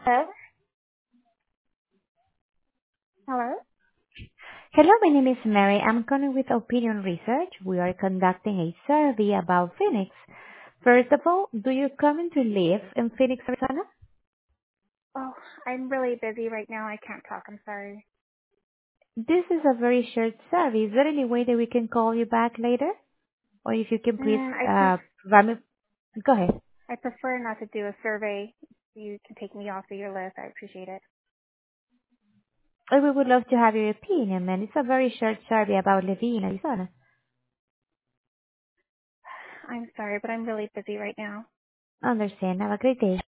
Hello? Hello? Hello, my name is Mary. I'm calling with Opinion Research. We are conducting a survey about Phoenix. First of all, do you currently live in Phoenix, Arizona? Oh, I'm really busy right now. I can't talk. I'm sorry. This is a very short survey. Is there any way that we can call you back later? Or if you can please I provide me... Go ahead. I prefer not to do a survey. You can take me off of your list. I appreciate it. We would love to have your opinion, man. It's a very short survey about living in Arizona. I'm sorry, but I'm really busy right now. Understand. Have a great day.